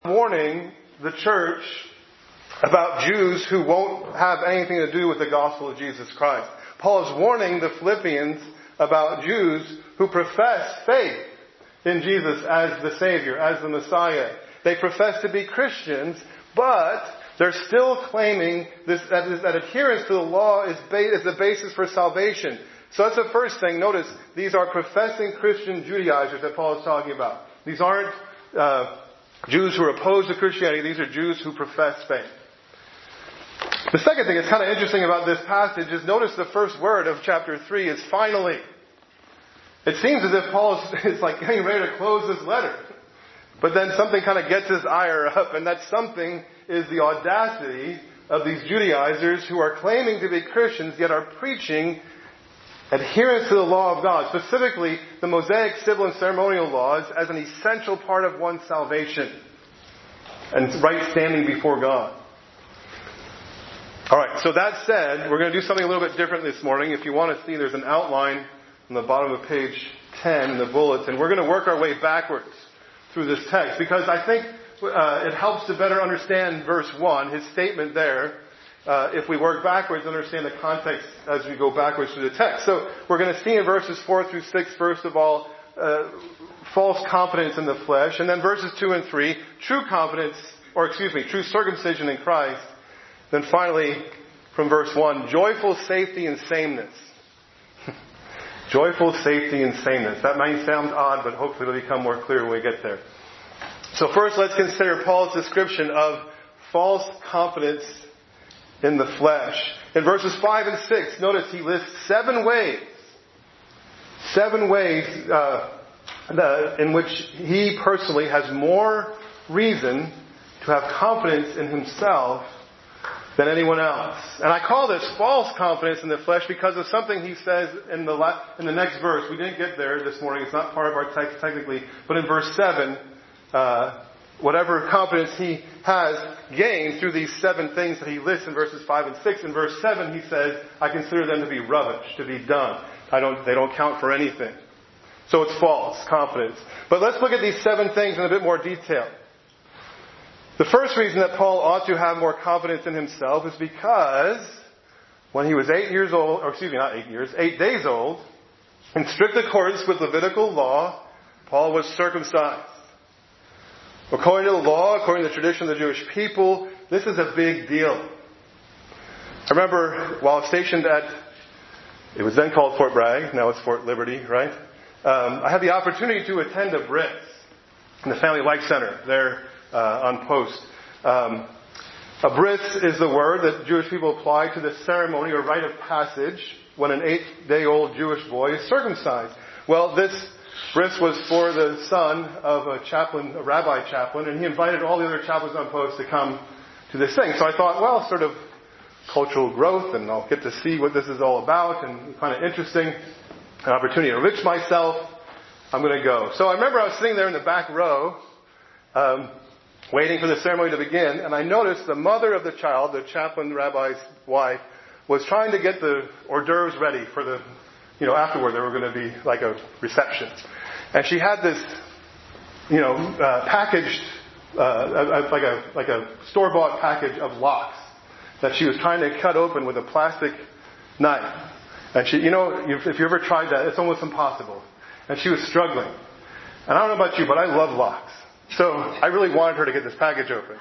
Warning the church about Jews who won't have anything to do with the gospel of Jesus Christ. Paul is warning the Philippians about Jews who profess faith in Jesus as the Savior, as the Messiah. They profess to be Christians, but they're still claiming that adherence to the law is the basis for salvation. So that's the first thing. Notice, these are professing Christian Judaizers that Paul is talking about. These aren't Jews who are opposed to Christianity. These are Jews who profess faith. The second thing that's kind of interesting about this passage is notice the first word of chapter 3 is finally. It seems as if Paul is like getting ready to close this letter. But then something kind of gets his ire up, and that something is the audacity of these Judaizers who are claiming to be Christians yet are preaching adherence to the law of God, specifically the Mosaic civil and ceremonial laws, as an essential part of one's salvation and right standing before God. Alright, so that said, we're going to do something a little bit different this morning. If you want to see, there's an outline on the bottom of page 10 in the bulletin. We're going to work our way backwards through this text because I think it helps to better understand verse 1, his statement there, if we work backwards, understand the context as we go backwards through the text. So we're going to see in verses 4 through 6, first of all, false confidence in the flesh. And then verses 2 and 3, true circumcision in Christ. Then finally, from verse 1, joyful safety and sameness. Joyful safety and sameness. That might sound odd, but hopefully it'll become more clear when we get there. So first, let's consider Paul's description of false confidence in the flesh. In verses 5 and 6, notice he lists 7 ways in which he personally has more reason to have confidence in himself than anyone else. And I call this false confidence in the flesh because of something he says in the next verse. We didn't get there this morning. It's not part of our text technically. But in verse 7, whatever confidence he has gained through these 7 things that he lists in verses 5 and 6. In verse 7 he says, I consider them to be rubbish, to be done. They don't count for anything. So it's false confidence. But let's look at these 7 things in a bit more detail. The first reason that Paul ought to have more confidence in himself is because when he was 8 days old, in strict accordance with Levitical law, Paul was circumcised. According to the law, according to the tradition of the Jewish people, this is a big deal. I remember while stationed it was then called Fort Bragg, now it's Fort Liberty, right? I had the opportunity to attend a bris in the Family Life Center there on post. A bris is the word that Jewish people apply to the ceremony or rite of passage when an 8-day-old Jewish boy is circumcised. Well, this bris was for the son of a rabbi chaplain, and he invited all the other chaplains on post to come to this thing. So I thought, well, sort of cultural growth, and I'll get to see what this is all about, and kind of interesting, an opportunity to enrich myself. I'm going to go. So I remember I was sitting there in the back row, waiting for the ceremony to begin, and I noticed the mother of the child, the chaplain rabbi's wife, was trying to get the hors d'oeuvres ready for the, afterward there were going to be like a reception. And she had this, packaged, like a store-bought package of lox that she was trying to cut open with a plastic knife. And she, if you ever tried that, it's almost impossible. And she was struggling. And I don't know about you, but I love lox. So I really wanted her to get this package open.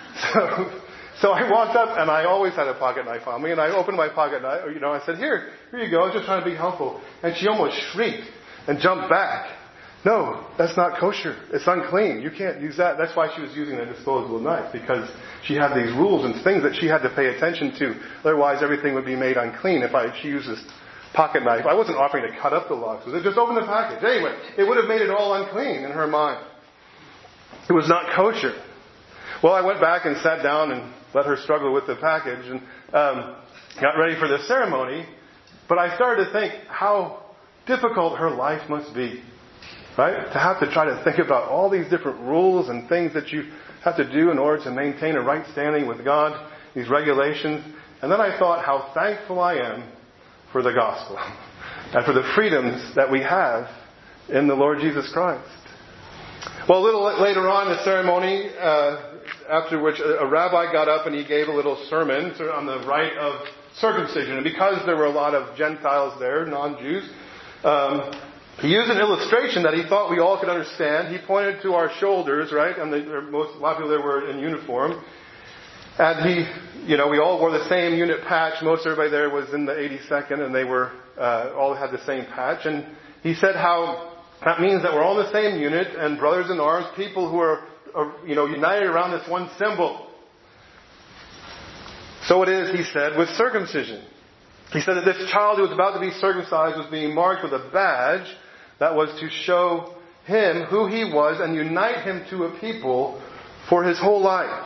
So I walked up, and I always had a pocket knife on me, and I opened my pocket knife, I said, here you go, I was just trying to be helpful. And she almost shrieked and jumped back. No, that's not kosher. It's unclean. You can't use that. That's why she was using a disposable knife, because she had these rules and things that she had to pay attention to. Otherwise, everything would be made unclean if she used this pocket knife. I wasn't offering to cut up the lox with it, just open the package. Anyway, it would have made it all unclean in her mind. It was not kosher. Well, I went back and sat down and let her struggle with the package and got ready for the ceremony. But I started to think how difficult her life must be, right? To have to try to think about all these different rules and things that you have to do in order to maintain a right standing with God, these regulations. And then I thought how thankful I am for the gospel and for the freedoms that we have in the Lord Jesus Christ. Well, a little later on in the ceremony, after which a rabbi got up and he gave a little sermon on the rite of circumcision. And because there were a lot of Gentiles there, non-Jews, he used an illustration that he thought we all could understand. He pointed to our shoulders, right? And a lot of people there were in uniform. And we all wore the same unit patch. Most everybody there was in the 82nd, and they were all had the same patch. And he said how that means that we're all in the same unit and brothers in arms, people who are united around this one symbol. So it is, he said, with circumcision. He said that this child who was about to be circumcised was being marked with a badge that was to show him who he was and unite him to a people for his whole life.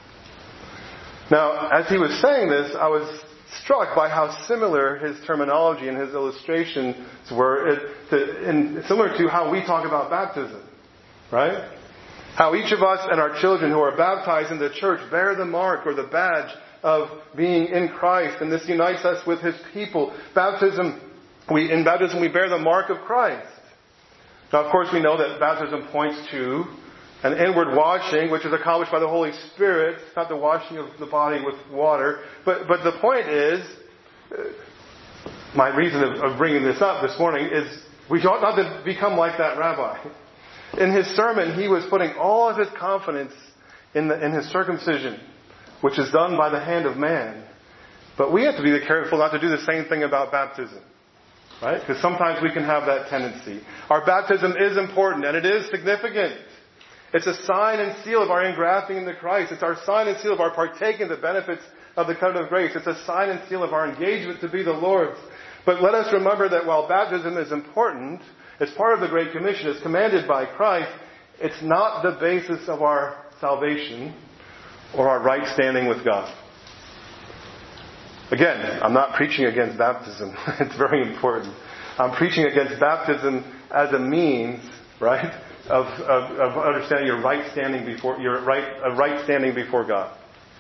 Now, as he was saying this, I was struck by how similar his terminology and his illustrations were, similar to how we talk about baptism, right? How each of us and our children who are baptized in the church bear the mark or the badge of being in Christ, and this unites us with His people. In baptism we bear the mark of Christ. Now, of course, we know that baptism points to an inward washing, which is accomplished by the Holy Spirit, not the washing of the body with water. But the point is, my reason of bringing this up this morning is we ought not to become like that rabbi. In his sermon, he was putting all of his confidence in his circumcision, which is done by the hand of man. But we have to be careful not to do the same thing about baptism. Right? Because sometimes we can have that tendency. Our baptism is important, and it is significant. It's a sign and seal of our engrafting into Christ. It's our sign and seal of our partaking the benefits of the covenant of grace. It's a sign and seal of our engagement to be the Lord's. But let us remember that while baptism is important, it's part of the Great Commission, it's commanded by Christ, it's not the basis of our salvation or our right standing with God. Again, I'm not preaching against baptism. It's very important. I'm preaching against baptism as a means, right, of understanding your right standing before God.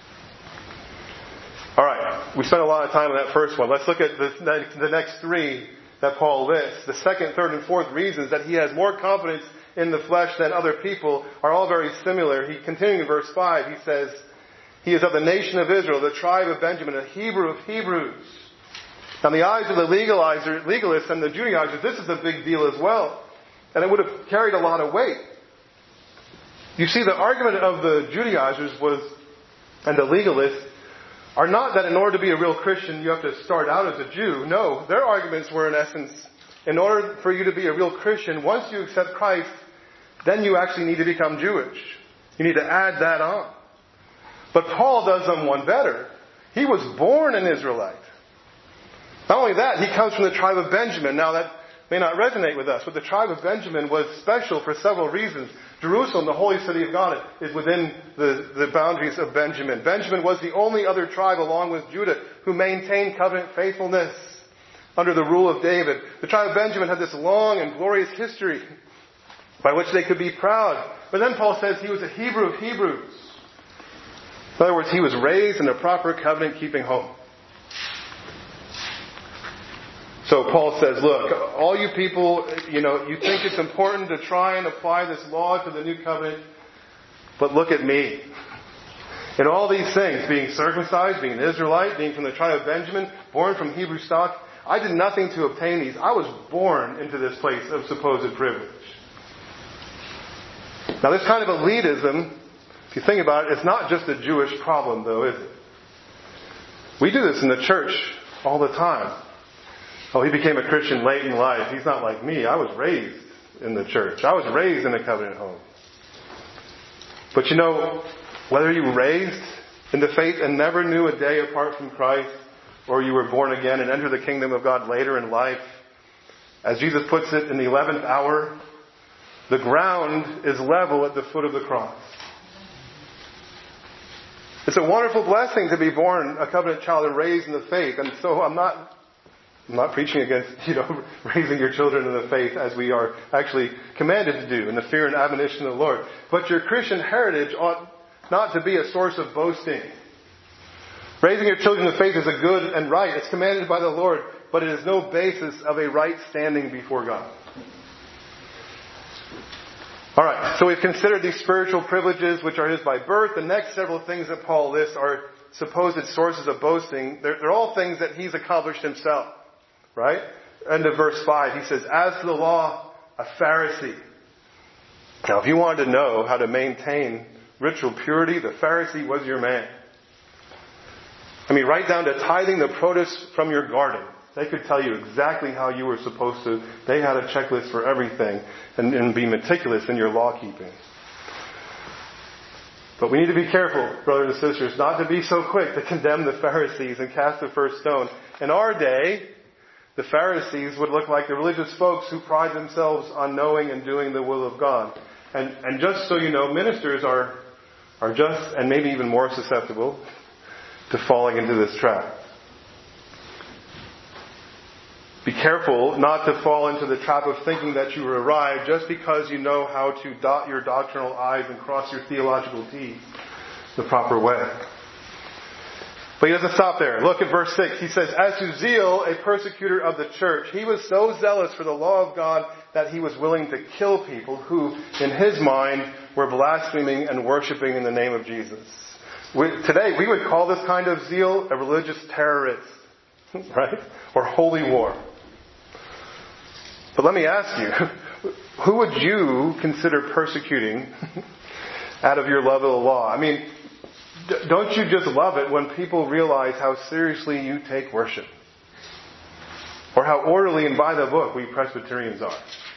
All right, we spent a lot of time on that first one. Let's look at the next three that Paul lists. The second, third, and fourth reasons that he has more confidence in the flesh than other people are all very similar. He continuing in verse 5, he says, he is of the nation of Israel, the tribe of Benjamin, a Hebrew of Hebrews. Now, in the eyes of the legalists and the Judaizers, this is a big deal as well. And it would have carried a lot of weight. You see, the argument of the Judaizers and the legalists, are not that in order to be a real Christian, you have to start out as a Jew. No, their arguments were in essence, in order for you to be a real Christian, once you accept Christ, then you actually need to become Jewish. You need to add that on. But Paul does them one better. He was born an Israelite. Not only that, he comes from the tribe of Benjamin. Now that may not resonate with us, but the tribe of Benjamin was special for several reasons. Jerusalem, the holy city of God, is within the boundaries of Benjamin. Benjamin was the only other tribe, along with Judah, who maintained covenant faithfulness under the rule of David. The tribe of Benjamin had this long and glorious history by which they could be proud. But then Paul says he was a Hebrew of Hebrews. In other words, he was raised in a proper covenant-keeping home. So Paul says, look, all you people, you think it's important to try and apply this law to the new covenant, but look at me. In all these things, being circumcised, being an Israelite, being from the tribe of Benjamin, born from Hebrew stock, I did nothing to obtain these. I was born into this place of supposed privilege. Now this kind of elitism, if you think about it, it's not just a Jewish problem though, is it? We do this in the church all the time. Oh, he became a Christian late in life. He's not like me. I was raised in the church. I was raised in a covenant home. But whether you were raised in the faith and never knew a day apart from Christ, or you were born again and entered the kingdom of God later in life, as Jesus puts it, in the 11th hour, the ground is level at the foot of the cross. It's a wonderful blessing to be born a covenant child and raised in the faith. And so I'm not preaching against, raising your children in the faith as we are actually commanded to do in the fear and admonition of the Lord. But your Christian heritage ought not to be a source of boasting. Raising your children in the faith is a good and right. It's commanded by the Lord, but it is no basis of a right standing before God. All right, so we've considered these spiritual privileges which are his by birth. The next several things that Paul lists are supposed sources of boasting. They're all things that he's accomplished himself. Right? End of verse 5. He says, as to the law, a Pharisee. Now, if you wanted to know how to maintain ritual purity, the Pharisee was your man. I mean, right down to tithing the produce from your garden. They could tell you exactly how you were supposed to. They had a checklist for everything and be meticulous in your law keeping. But we need to be careful, brothers and sisters, not to be so quick to condemn the Pharisees and cast the first stone. In our day, the Pharisees would look like the religious folks who pride themselves on knowing and doing the will of God. And just so you know, ministers are just and maybe even more susceptible to falling into this trap. Be careful not to fall into the trap of thinking that you arrived just because you know how to dot your doctrinal I's and cross your theological T's the proper way. But he doesn't stop there. Look at verse 6. He says, as to zeal, a persecutor of the church, he was so zealous for the law of God that he was willing to kill people who, in his mind, were blaspheming and worshiping in the name of Jesus. Today, we would call this kind of zeal a religious terrorist, right? Or holy war. But let me ask you, who would you consider persecuting out of your love of the law? I mean, don't you just love it when people realize how seriously you take worship? Or how orderly and by the book we Presbyterians are?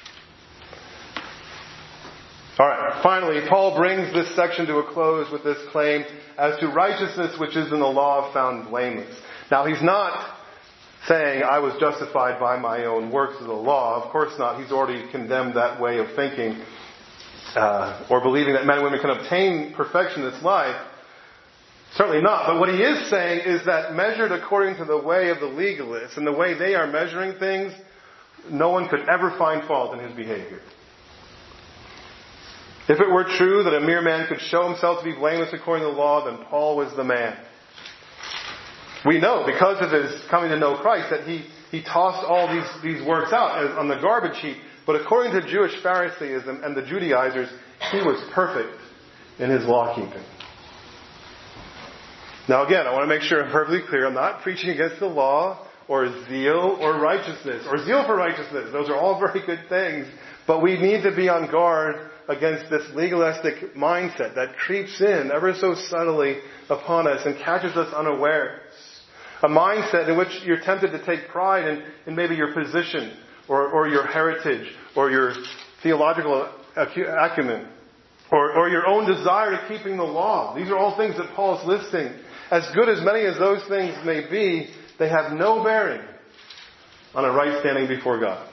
Alright, finally, Paul brings this section to a close with this claim as to righteousness which is in the law found blameless. Now, he's not saying I was justified by my own works of the law. Of course not. He's already condemned that way of thinking or believing that men and women can obtain perfection in this life. Certainly not. But what he is saying is that measured according to the way of the legalists and the way they are measuring things, no one could ever find fault in his behavior. If it were true that a mere man could show himself to be blameless according to the law, then Paul was the man. We know, because of his coming to know Christ, that he tossed all these works out on the garbage heap. But according to Jewish Pharisaism and the Judaizers, he was perfect in his law keeping. Now again, I want to make sure I'm perfectly clear. I'm not preaching against the law or zeal or righteousness or zeal for righteousness. Those are all very good things. But we need to be on guard against this legalistic mindset that creeps in ever so subtly upon us and catches us unawares. A mindset in which you're tempted to take pride in maybe your position or your heritage or your theological acumen or your own desire to keeping the law. These are all things that Paul is listing. As good as many as those things may be, they have no bearing on a right standing before God.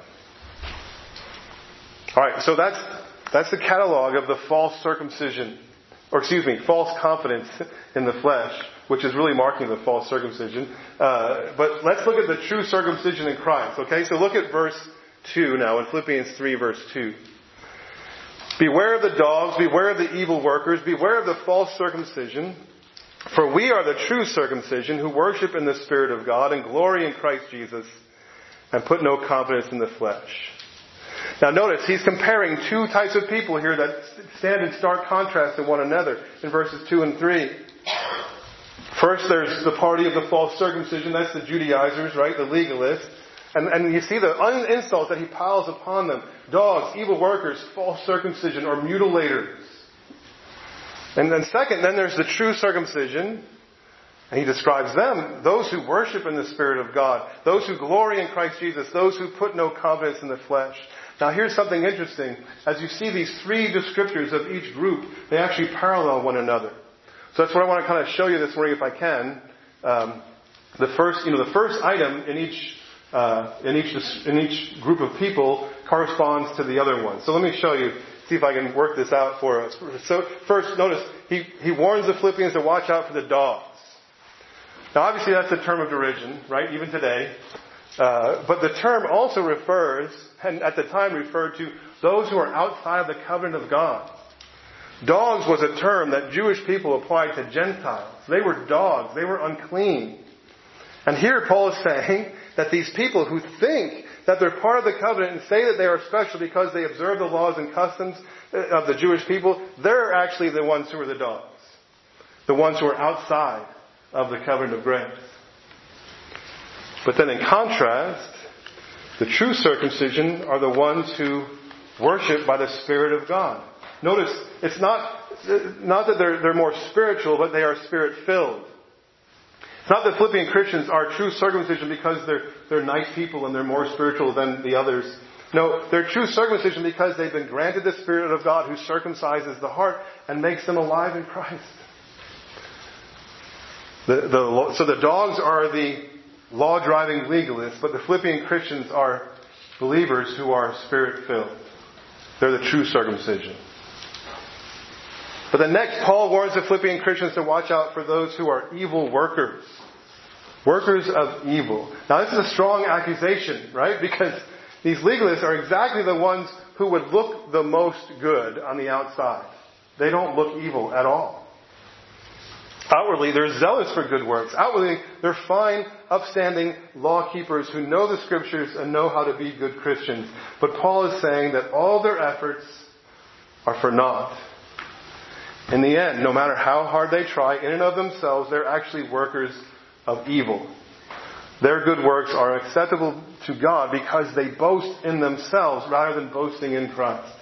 Alright, so that's the catalog of the false circumcision, false confidence in the flesh, which is really marking the false circumcision. But let's look at the true circumcision in Christ, okay? So look at verse 2 now in Philippians 3 verse 2. Beware of the dogs, beware of the evil workers, beware of the false circumcision, for we are the true circumcision who worship in the Spirit of God and glory in Christ Jesus and put no confidence in the flesh. Now notice, he's comparing two types of people here that stand in stark contrast to one another in verses 2 and 3. First, there's the party of the false circumcision. That's the Judaizers, right? The legalists. And you see the insults that he piles upon them. Dogs, evil workers, false circumcision, or mutilators. And then second, then there's the true circumcision. And he describes them, those who worship in the Spirit of God, those who glory in Christ Jesus, those who put no confidence in the flesh. Now here's something interesting. As you see these three descriptors of each group, they actually parallel one another. So that's what I want to kind of show you this morning if I can. The first item in each group of people corresponds to the other one. So let me show you, see if I can work this out for us. So first, notice, he warns the Philippians to watch out for the dogs. Now obviously that's a term of derision, right, even today. But the term also refers, and at the time referred to, those who are outside of the covenant of God. Dogs was a term that Jewish people applied to Gentiles. They were dogs. They were unclean. And here Paul is saying that these people who think that they're part of the covenant and say that they are special because they observe the laws and customs of the Jewish people, they're actually the ones who are the dogs. The ones who are outside of the covenant of grace. But then in contrast, the true circumcision are the ones who worship by the Spirit of God. Notice, it's not that they're more spiritual, but they are Spirit-filled. It's not that Philippian Christians are true circumcision because they're nice people and they're more spiritual than the others. No, they're true circumcision because they've been granted the Spirit of God who circumcises the heart and makes them alive in Christ. So the dogs are the law-driving legalists, but the Philippian Christians are believers who are Spirit-filled. They're the true circumcision. But then next, Paul warns the Philippian Christians to watch out for those who are evil workers. Workers of evil. Now this is a strong accusation, right? Because these legalists are exactly the ones who would look the most good on the outside. They don't look evil at all. Outwardly, they're zealous for good works. Outwardly, they're fine, upstanding law keepers who know the Scriptures and know how to be good Christians. But Paul is saying that all their efforts are for naught. In the end, no matter how hard they try, in and of themselves, they're actually workers of evil. Their good works are acceptable to God because they boast in themselves rather than boasting in Christ.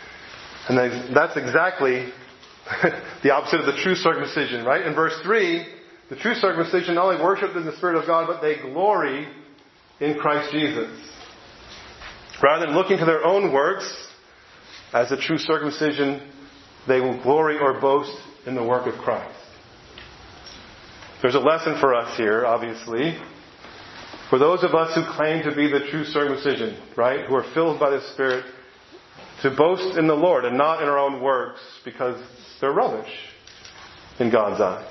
And that's exactly the opposite of the true circumcision, right? In verse 3, the true circumcision not only worship in the Spirit of God, but they glory in Christ Jesus. Rather than looking to their own works, as the true circumcision, they will glory or boast in the work of Christ. There's a lesson for us here, obviously. For those of us who claim to be the true circumcision, right? Who are filled by the Spirit, to boast in the Lord and not in our own works because they're rubbish in God's eyes.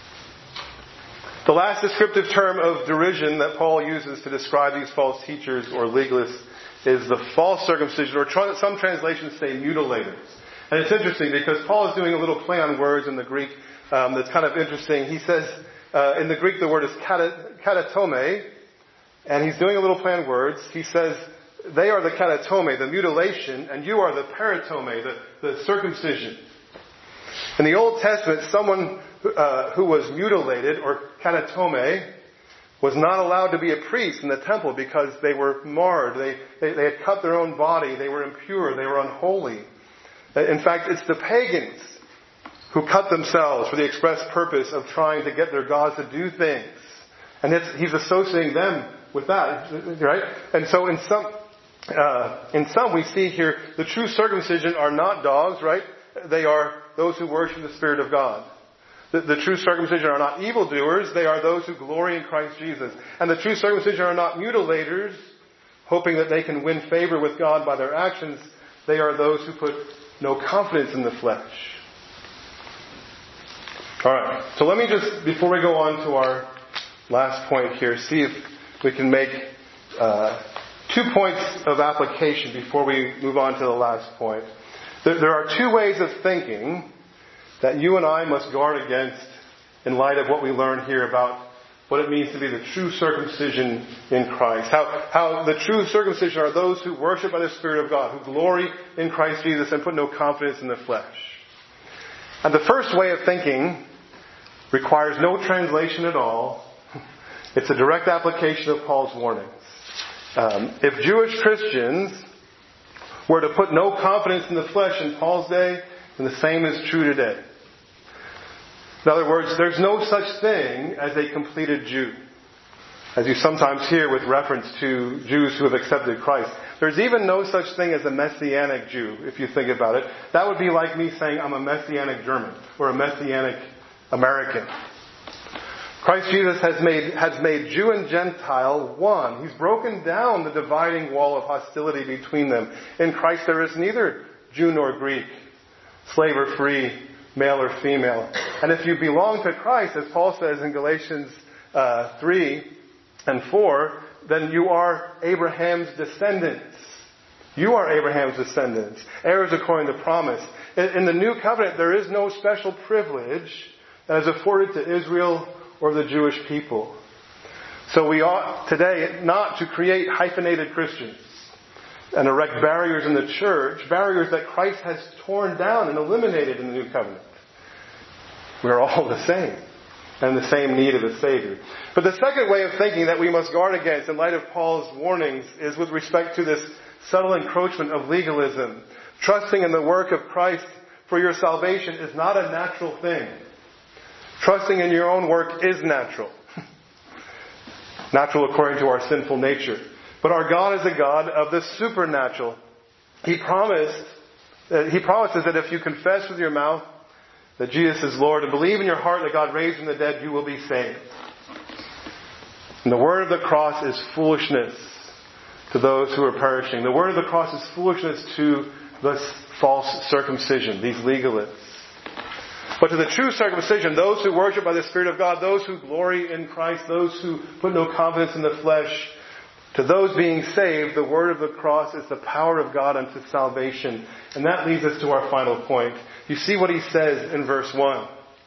The last descriptive term of derision that Paul uses to describe these false teachers or legalists is the false circumcision, or some translations say mutilators. And it's interesting because Paul is doing a little play on words in the Greek that's kind of interesting. He says, in the Greek the word is katatome, and he's doing a little play on words. He says, they are the katatome, the mutilation, and you are the peritome, the circumcision. In the Old Testament, someone who was mutilated, or katatome, was not allowed to be a priest in the temple because they were marred. They had cut their own body. They were impure. They were unholy. In fact, it's the pagans who cut themselves for the express purpose of trying to get their gods to do things. And he's associating them with that, right? And so in some we see here, the true circumcision are not dogs, right? They are those who worship the Spirit of God. The true circumcision are not evildoers. They are those who glory in Christ Jesus. And the true circumcision are not mutilators, hoping that they can win favor with God by their actions. They are those who put no confidence in the flesh. Alright, so let me just, before we go on to our last point here, see if we can make 2 points of application before we move on to the last point. There are 2 ways of thinking that you and I must guard against in light of what we learn here about what it means to be the true circumcision in Christ. How the true circumcision are those who worship by the Spirit of God, who glory in Christ Jesus and put no confidence in the flesh. And the first way of thinking requires no translation at all. It's a direct application of Paul's warnings. If Jewish Christians were to put no confidence in the flesh in Paul's day, then the same is true today. In other words, there's no such thing as a completed Jew, as you sometimes hear with reference to Jews who have accepted Christ. There's even no such thing as a Messianic Jew, if you think about it. That would be like me saying I'm a Messianic German or a Messianic American. Christ Jesus has made Jew and Gentile one. He's broken down the dividing wall of hostility between them. In Christ there is neither Jew nor Greek, slave or free, male or female. And if you belong to Christ, as Paul says in Galatians 3 and 4, then you are Abraham's descendants. You are Abraham's descendants, heirs according to promise. In the new covenant, there is no special privilege that is afforded to Israel or the Jewish people. So we ought today not to create hyphenated Christians and erect barriers in the church, barriers that Christ has torn down and eliminated in the New Covenant. We are all the same and the same need of a Savior. But the second way of thinking that we must guard against in light of Paul's warnings is with respect to this subtle encroachment of legalism. Trusting in the work of Christ for your salvation is not a natural thing. Trusting in your own work is natural. Natural according to our sinful nature. But our God is a God of the supernatural. He promises that if you confess with your mouth that Jesus is Lord and believe in your heart that God raised from the dead, you will be saved. And the word of the cross is foolishness to those who are perishing. The word of the cross is foolishness to this false circumcision, these legalists. But to the true circumcision, those who worship by the Spirit of God, those who glory in Christ, those who put no confidence in the flesh, to those being saved, the word of the cross is the power of God unto salvation. And that leads us to our final point. You see what he says in verse 1.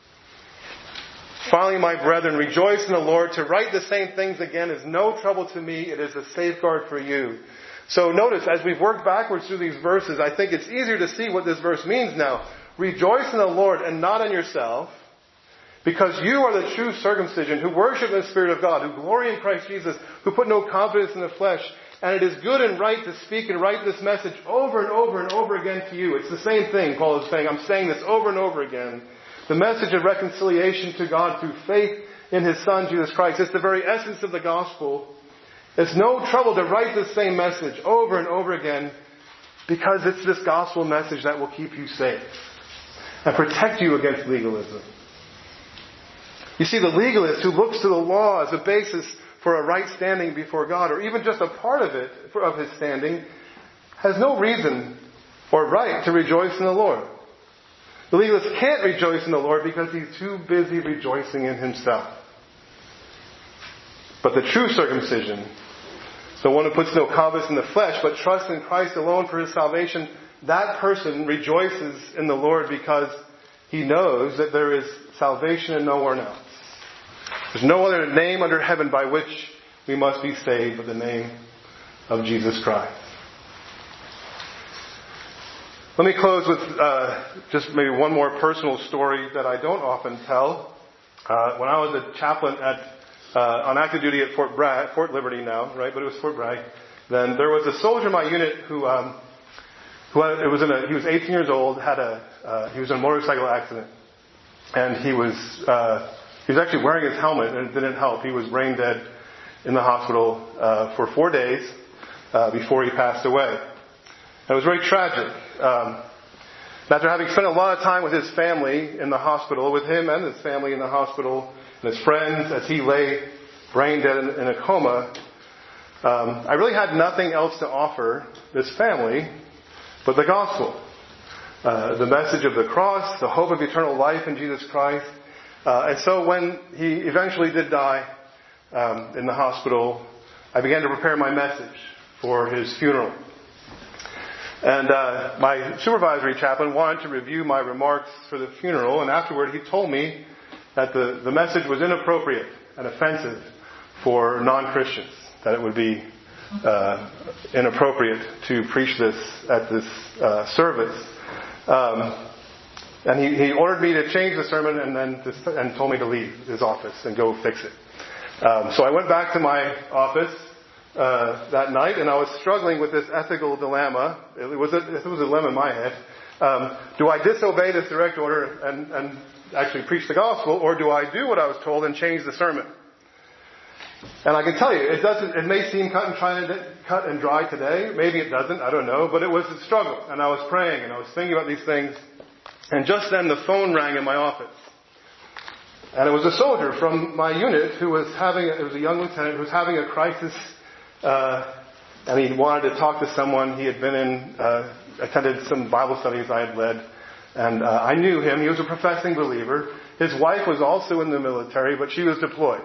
Finally, my brethren, rejoice in the Lord. To write the same things again is no trouble to me. It is a safeguard for you. So notice, as we've worked backwards through these verses, I think it's easier to see what this verse means now. Rejoice in the Lord and not in yourself, because you are the true circumcision, who worship in the Spirit of God, who glory in Christ Jesus, who put no confidence in the flesh. And it is good and right to speak and write this message over and over and over again to you. It's the same thing Paul is saying. I'm saying this over and over again. The message of reconciliation to God through faith in His Son, Jesus Christ. It's the very essence of the gospel. It's no trouble to write the same message over and over again, because it's this gospel message that will keep you safe and protect you against legalism. You see, the legalist who looks to the law as a basis for a right standing before God, or even just a part of it, of his standing, has no reason or right to rejoice in the Lord. The legalist can't rejoice in the Lord because he's too busy rejoicing in himself. But the true circumcision, the one who puts no confidence in the flesh, but trusts in Christ alone for his salvation, that person rejoices in the Lord because he knows that there is salvation in nowhere else. There's no other name under heaven by which we must be saved but the name of Jesus Christ. Let me close with just maybe one more personal story that I don't often tell. When I was a chaplain on active duty at Fort Liberty now, right? But it was Fort Bragg. Then there was a soldier in my unit who he was 18 years old, he was in a motorcycle accident, and he was actually wearing his helmet, and it didn't help. He was brain dead in the hospital for 4 days before he passed away. It was very tragic. After having spent a lot of time with his family in the hospital, with him and his family in the hospital, and his friends as he lay brain dead in a coma, I really had nothing else to offer this family but the gospel. The message of the cross, the hope of eternal life in Jesus Christ. And so when he eventually did die in the hospital, I began to prepare my message for his funeral. And my supervisory chaplain wanted to review my remarks for the funeral, and afterward he told me that the message was inappropriate and offensive for non-Christians, that it would be inappropriate to preach this at this service. And he ordered me to change the sermon and told me to leave his office and go fix it. So I went back to my office that night, and I was struggling with this ethical dilemma. It was a dilemma in my head. Do I disobey this direct order and actually preach the gospel, or do I do what I was told and change the sermon? And I can tell you, it may seem cut and dry today. Maybe it doesn't. I don't know. But it was a struggle. And I was praying and I was thinking about these things. And just then the phone rang in my office. And it was a soldier from my unit it was a young lieutenant who was having a crisis. And he wanted to talk to someone. He had been attended some Bible studies I had led. And I knew him. He was a professing believer. His wife was also in the military, but she was deployed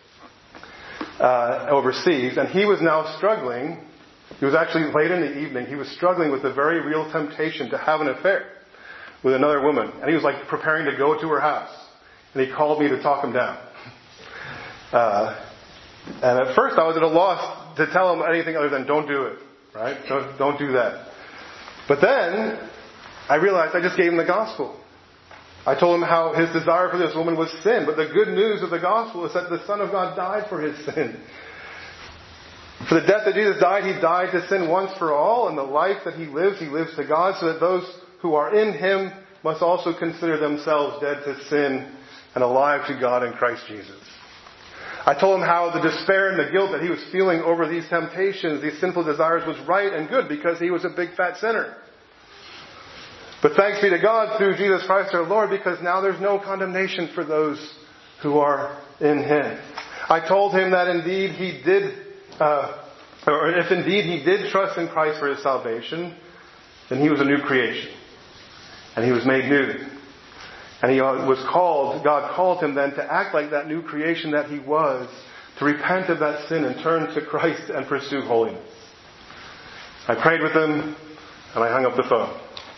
overseas, and he was now struggling. He was actually late in the evening. He was struggling with the very real temptation to have an affair with another woman, and he was like preparing to go to her house. And he called me to talk him down. And at first I was at a loss to tell him anything other than don't do it. Right? Don't do that. But then I realized I just gave him the gospel. I told him how his desire for this woman was sin. But the good news of the gospel is that the Son of God died for his sin. For the death that Jesus died, he died to sin once for all. And the life that he lives to God, so that those who are in him must also consider themselves dead to sin and alive to God in Christ Jesus. I told him how the despair and the guilt that he was feeling over these temptations, these sinful desires, was right and good because he was a big fat sinner. But thanks be to God through Jesus Christ our Lord, because now there's no condemnation for those who are in him. I told him that indeed he did, or if indeed he did trust in Christ for his salvation, then he was a new creation. And he was made new. And he was called, God called him then to act like that new creation that he was, to repent of that sin and turn to Christ and pursue holiness. I prayed with him and I hung up the phone.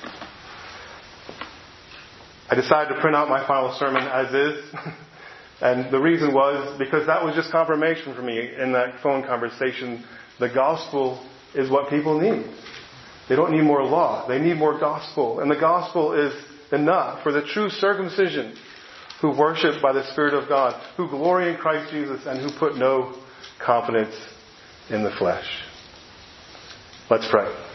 I decided to print out my final sermon as is. And the reason was because that was just confirmation for me in that phone conversation. The gospel is what people need. They don't need more law. They need more gospel. And the gospel is enough for the true circumcision who worship by the Spirit of God, who glory in Christ Jesus, and who put no confidence in the flesh. Let's pray.